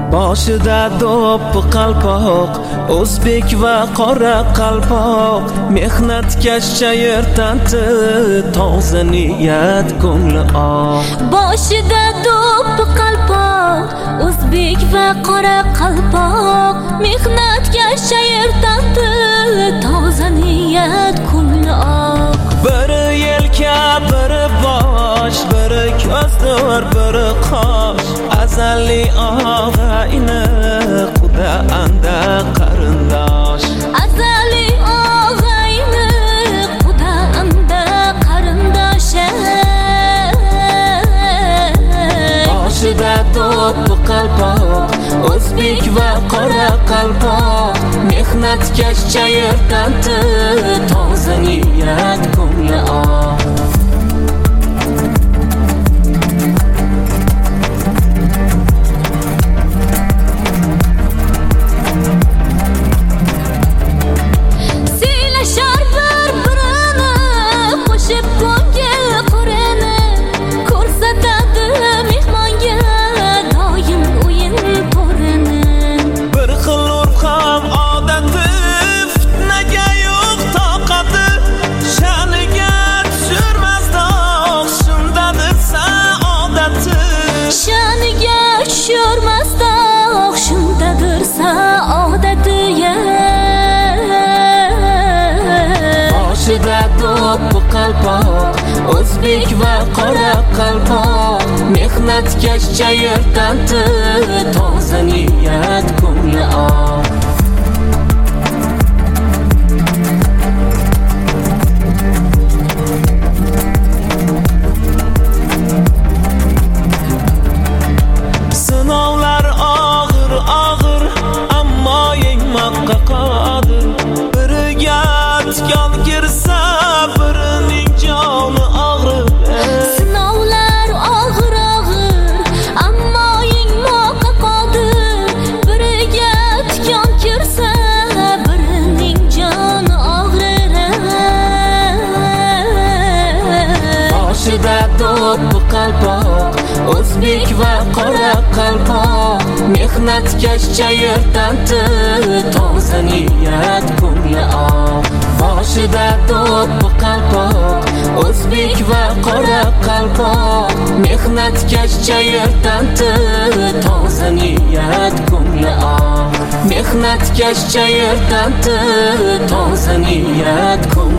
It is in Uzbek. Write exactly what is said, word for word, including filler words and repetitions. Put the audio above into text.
boshida do'ppi qalpoq, o'zbek va qora qalpoq, mehnatkash yurtanti, toza niyat ko'ngli oq. Boshida do'ppi qalpoq, o'zbek va qora qalpoq, mehnatkash yurtanti, toza niyat ko'ngli oq. Biri yelka, biri bosh, biri ko'zdir, biri qosh, azali og'ayni, quda anda qarindosh. Azali og'ayni, quda anda qarindosh. Boshida do'ppi qalpoq, o'zbek va qora qalpoq, mehnatkash yurtanti, toza niyat ko'ngli oq. Boshida do'ppi qalpoq, o'zbek va qora qalpoq, mehnatkash yurtanti, toza niyat ko'ngli oq. Sinovlar og'ir og'ir, ammo yengmoqqa qodir. Biriga tikan kirsa, birining joni og'rir. Sinovlar og'ir og'ir, ammo yengmoqqa qodir. Biriga tikan kirsa, birining joni og'rir. Boshida do'ppi qalpoq, o'zbek va qora qalpoq, mehnatkash yurtanti, toza niyat ko'ngli oq. Boshida do'ppi qalpoq, o'zbek va qora qalpoq, mehnatkash yurtanti, toza niyat ko'ngli oq. Mehnatkash yurtanti, toza niyat ko'ngli